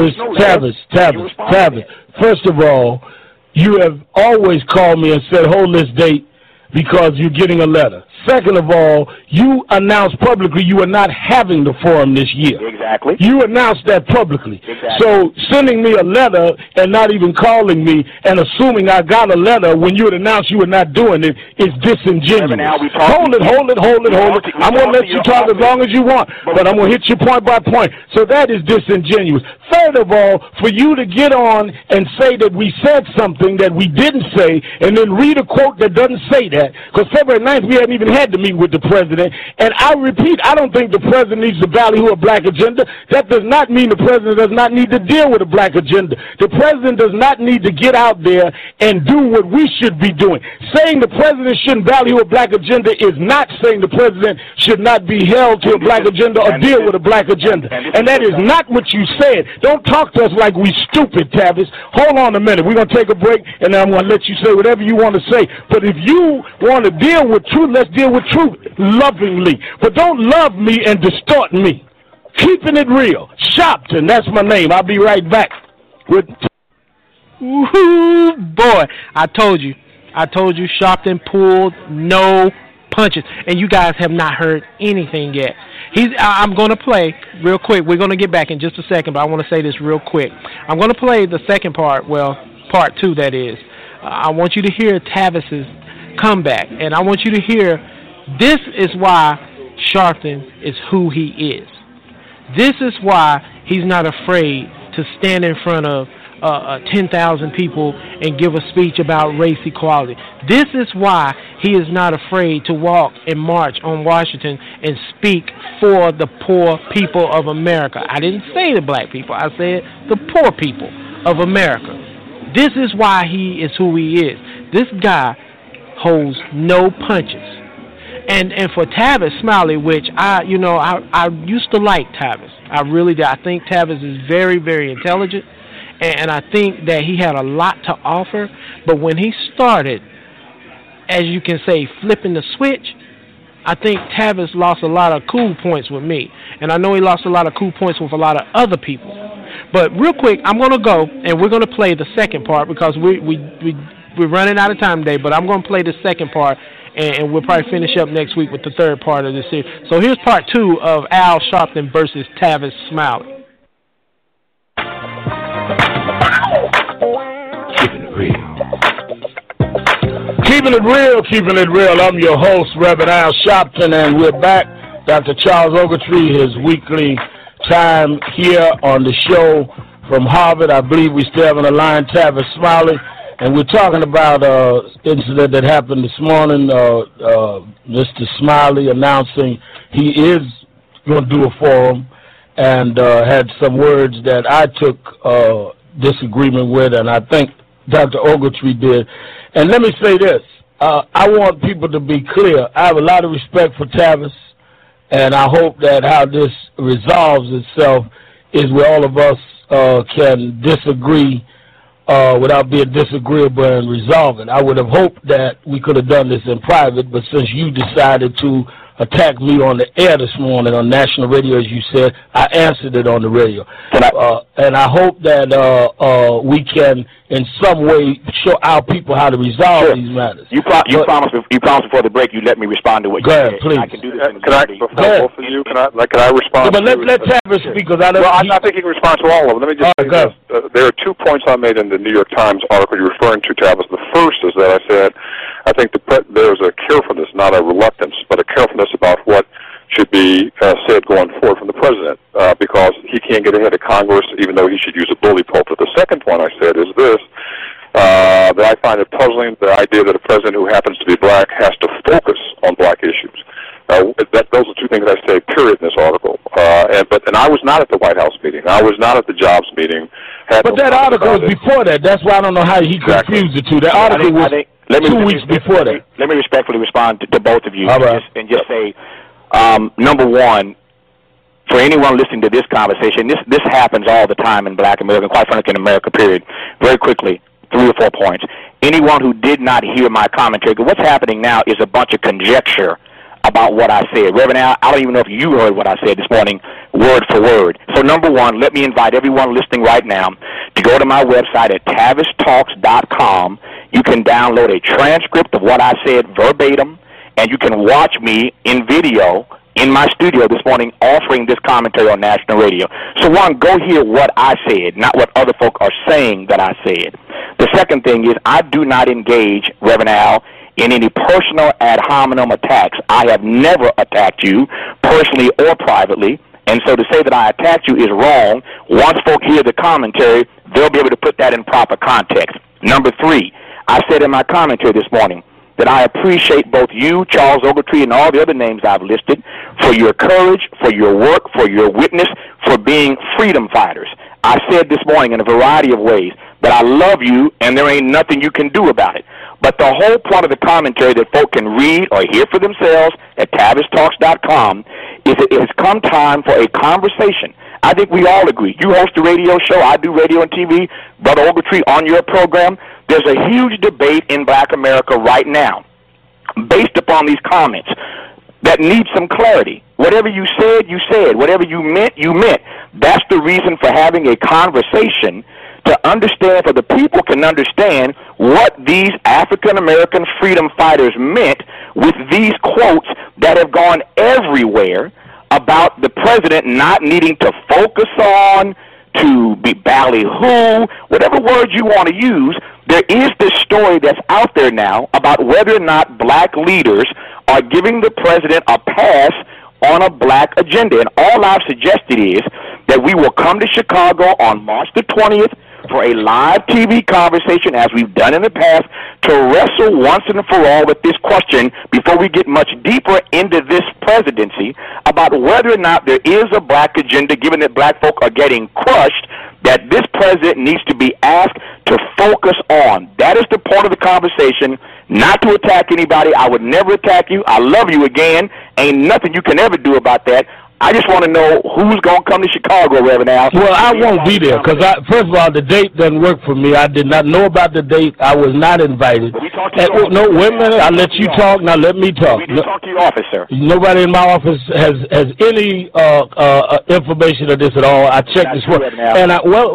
Tavis, first of all, you have always called me and said, hold this date because you're getting a letter. Second of all, you announced publicly you are not having the forum this year. Exactly. You announced that publicly. Exactly. So sending me a letter and not even calling me and assuming I got a letter when you had announced you were not doing it is disingenuous. Hold it. I'm going to let you talk as long as you want, but I'm going to hit you point by point. So that is disingenuous. Third of all, for you to get on and say that we said something that we didn't say and then read a quote that doesn't say that, because February 9th we hadn't even had to meet with the president. And I repeat, I don't think the president needs to ballyhoo a black agenda. That does not mean the president does not need to deal with a black agenda. The president does not need to get out there and do what we should be doing. Saying the president shouldn't ballyhoo a black agenda is not saying the president should not be held to a black agenda or deal with a black agenda. And that is not what you said. Don't talk to us like we stupid, Tavis. Hold on a minute. We're going to take a break, and then I'm going to let you say whatever you want to say. But if you want to deal with truth, let's deal with truth lovingly. But don't love me and distort me. Keeping it real. Sharpton, that's my name. I'll be right back. Ooh, boy, I told you, Sharpton pulled no punches, and you guys have not heard anything yet. I'm going to play real quick. We're going to get back in just a second, but I want to say this real quick. I'm going to play the second part, part two, that is. I want you to hear Tavis's comeback, and I want you to hear this is why Sharpton is who he is. This is why he's not afraid to stand in front of 10,000 people and give a speech about race equality. This is why he is not afraid to walk and march on Washington and speak for the poor people of America. I didn't say the black people. I said the poor people of America. This is why he is who he is. This guy holds no punches. And for Tavis Smiley, which I used to like Tavis. I really did. I think Tavis is very, very intelligent, and I think that he had a lot to offer. But when he started, as you can say, flipping the switch, I think Tavis lost a lot of cool points with me. And I know he lost a lot of cool points with a lot of other people. But real quick, I'm going to go, and we're going to play the second part because we're running out of time today, but I'm going to play the second part, and we'll probably finish up next week with the third part of this series. So here's part 2 of Al Sharpton versus Tavis Smiley. Keeping it real. I'm your host, Reverend Al Sharpton, and we're back. Dr. Charles Ogletree, his weekly time here on the show from Harvard. I believe we still have on the line Tavis Smiley, and we're talking about an incident that happened this morning. Mr. Smiley announcing he is going to do a forum, and had some words that I took disagreement with, and I think Dr. Ogletree did. And let me say this. I want people to be clear. I have a lot of respect for Tavis, and I hope that how this resolves itself is where all of us can disagree without being disagreeable and resolve it. I would have hoped that we could have done this in private, but since you decided to attack me on the air this morning on national radio, as you said, I answered it on the radio. And I hope that we can, in some way, show our people how to resolve these matters. You promised before the break you let me respond to what you said. Please. I can do this. Both of you, can I respond? Yeah, but let Tavis speak, because I think he can respond to all of them. Let me just say this. There are 2 points I made in the New York Times article you're referring to, Tavis. The first is that I said I think there's a carefulness, not a reluctance, but a carefulness about what should be said going forward from the president, because he can't get ahead of Congress, even though he should use a bully pulpit. The second point I said is this, that I find it puzzling, the idea that a president who happens to be black has to focus on black issues. Those are 2 things I say, period, in this article. And I was not at the White House meeting. I was not at the jobs meeting. But that article was before that. That's why I don't know how he confused the two. That article was 2 weeks before that. Let me respectfully respond to both of you and just say, number one, for anyone listening to this conversation, this happens all the time in black America, and quite frankly in America, period. Very quickly, 3 or 4 points. Anyone who did not hear my commentary, what's happening now is a bunch of conjecture about what I said. Reverend Al, I don't even know if you heard what I said this morning, word for word. So number one, let me invite everyone listening right now to go to my website at tavistalks.com. You can download a transcript of what I said verbatim, and you can watch me in video in my studio this morning offering this commentary on national radio. So one, go hear what I said, not what other folk are saying that I said. The second thing is I do not engage, Reverend Al, in any personal ad hominem attacks. I have never attacked you personally or privately, and so to say that I attacked you is wrong. Once folk hear the commentary, they'll be able to put that in proper context. Number 3, I said in my commentary this morning that I appreciate both you, Charles Ogletree, and all the other names I've listed for your courage, for your work, for your witness, for being freedom fighters. I said this morning in a variety of ways that I love you and there ain't nothing you can do about it. But the whole part of the commentary that folk can read or hear for themselves at tavistalks.com is that it has come time for a conversation. I think we all agree. You host a radio show. I do radio and TV. Brother Ogletree, on your program, there's a huge debate in black America right now based upon these comments that need some clarity. Whatever you said, you said. Whatever you meant, you meant. That's the reason for having a conversation to understand, so the people can understand what these African-American freedom fighters meant with these quotes that have gone everywhere about the president not needing to focus on, to be ballyhoo, whatever words you want to use. There is this story that's out there now about whether or not black leaders are giving the president a pass on a black agenda. And all I've suggested is that we will come to Chicago on March the 20th for a live TV conversation, as we've done in the past, to wrestle once and for all with this question before we get much deeper into this presidency about whether or not there is a black agenda, given that black folk are getting crushed, that this president needs to be asked to focus on. That is the point of the conversation, not to attack anybody. I would never attack you. I love you again. Ain't nothing you can ever do about that. I just want to know who's going to come to Chicago, Reverend Al. Well, I won't be there because, first of all, the date doesn't work for me. I did not know about the date. I was not invited. No, wait a minute. I'll let you talk. Now let me talk. We just talk to your office, sir. Nobody in my office has any information of this at all. I checked this one. And,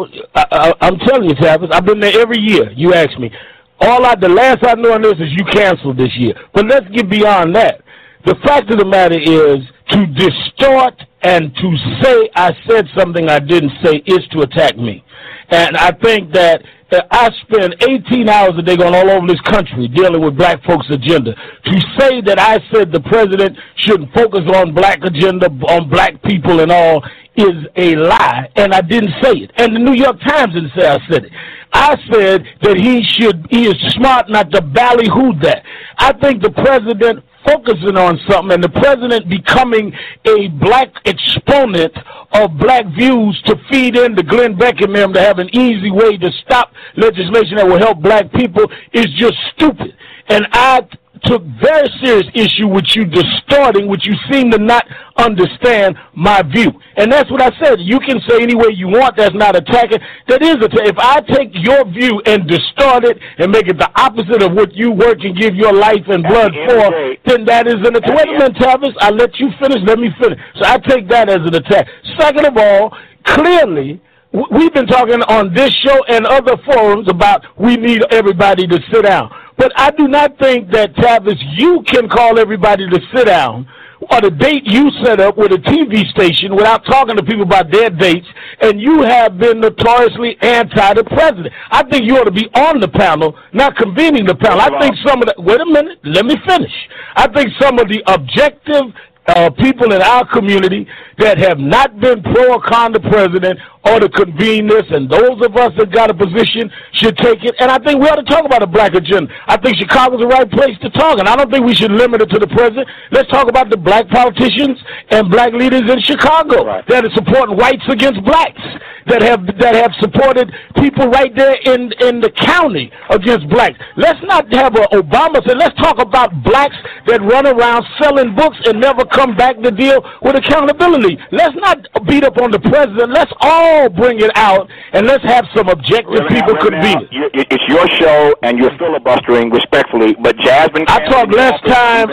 I'm telling you, Tavis, I've been there every year. You asked me. The last I know on this is you canceled this year. But let's get beyond that. The fact of the matter is, to distort and to say I said something I didn't say is to attack me. And I think that I spend 18 hours a day going all over this country dealing with black folks' agenda. To say that I said the president shouldn't focus on black agenda, on black people and all, is a lie, and I didn't say it. And the New York Times didn't say I said it. I said that he is smart not to ballyhoo that. I think the president focusing on something and the president becoming a black exponent of black views to feed into Glenn Beck and them to have an easy way to stop legislation that will help black people is just stupid. And I took very serious issue with you distorting, which you seem to not understand my view. And that's what I said. You can say any way you want. That's not attacking. That is attacking. If I take your view and distort it and make it the opposite of what you work and give your life and blood for, then that is an attack. Wait a minute, Tavis. I'll let you finish. Let me finish. So I take that as an attack. Second of all, clearly, we've been talking on this show and other forums about we need everybody to sit down. But I do not think that, Tavis, you can call everybody to sit down or the date you set up with a TV station without talking to people about their dates, and you have been notoriously anti the president. I think you ought to be on the panel, not convening the panel. I think some of the, wait a minute, let me finish. I think some of the objective people in our community that have not been pro or con the president or to convene this, and those of us that got a position should take it. And I think we ought to talk about a black agenda. I think Chicago's the right place to talk, and I don't think we should limit it to the president. Let's talk about the black politicians and black leaders in Chicago that are supporting whites against blacks, that have supported people right there in the county against blacks. Let's not have Obama say, let's talk about blacks that run around selling books and never come back to deal with accountability. Let's not beat up on the president. Let's all bring it out, and let's have some objective people convene it. It's your show, and you're filibustering respectfully, but Jasmine... I talk less time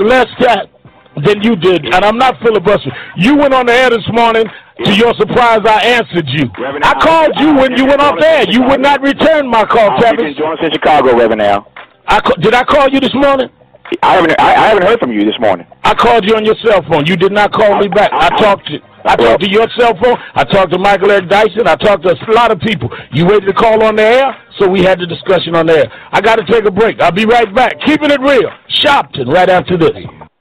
than you did, and I'm not filibustering. You went on the air this morning. To your surprise, I answered you. I called you when you went off there. You would not return my call, Travis. You've been joining us in Chicago, Reverend Al. Did I call you this morning? I haven't heard from you this morning. I called you on your cell phone. You did not call me back. I talked to your cell phone. I talked to Michael Eric Dyson. I talked to a lot of people. You waited to call on the air, so we had the discussion on the air. I got to take a break. I'll be right back. Keeping it real. Sharpton right after this.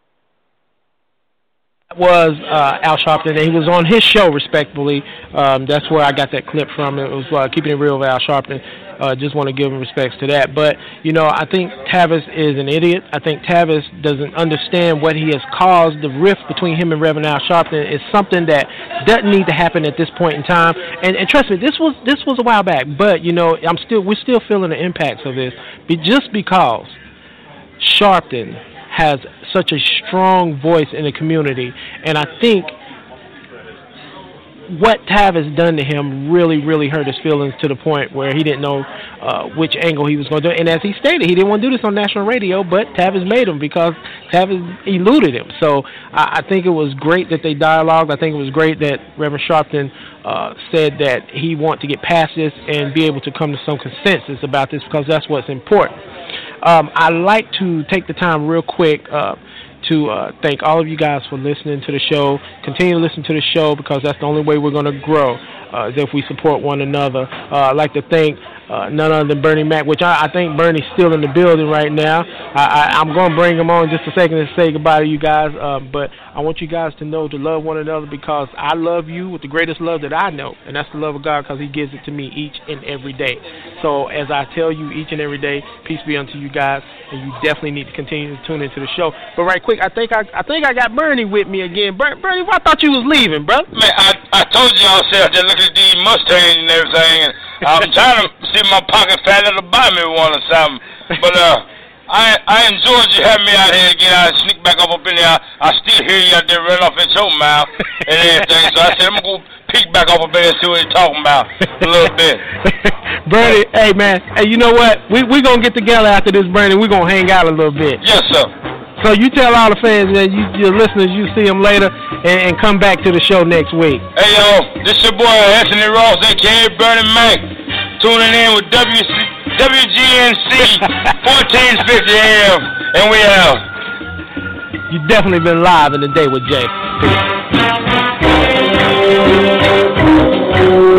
Was Al Sharpton, and he was on his show, respectfully. That's where I got that clip from. It was Keeping It Real with Al Sharpton. Just want to give him respects to that. But, I think Tavis is an idiot. I think Tavis doesn't understand what he has caused. The rift between him and Reverend Al Sharpton is something that doesn't need to happen at this point in time. And trust me, this was a while back. But, we're still feeling the impacts of this. Just because Sharpton has such a strong voice in the community, and I think what Tavis done to him really, really hurt his feelings to the point where he didn't know which angle he was going to do it. And as he stated, he didn't want to do this on national radio, but Tavis made him because Tavis eluded him. So I think it was great that they dialogued. I think it was great that Reverend Sharpton said that he wanted to get past this and be able to come to some consensus about this, because that's what's important. I'd like to take the time real quick to thank all of you guys for listening to the show. Continue to listen to the show, because that's the only way we're going to grow, is if we support one another. I'd like to thank none other than Bernie Mac, which I think Bernie's still in the building right now. I'm going to bring him on in just a second to say goodbye to you guys, but I want you guys to know to love one another because I love you with the greatest love that I know, and that's the love of God because He gives it to me each and every day. So as I tell you each and every day, peace be unto you guys, and you definitely need to continue to tune into the show. But right quick, I think I got Bernie with me again. Bernie, I thought you was leaving, bro. Man, I told you I said I just look at these Mustangs and everything, and I'm trying to see my pocket fat to buy me one or something. But I enjoyed you having me out here again. I sneak back up in there. I still hear you out there running off at your mouth and everything. So I said I'm gonna go peek back up in there and see what you're talking about a little bit. Bernie, hey man, hey, you know what? We gonna get together after this, Bernie. We gonna hang out a little bit. Yes, sir. So you tell all the fans, man, your listeners, you see them later, and come back to the show next week. Hey, yo, this your boy, Anthony Ross, a.k.a. Bernie Mac, tuning in with WGNC 1450 AM, and we out. You definitely been live in the day with Jay. Peace.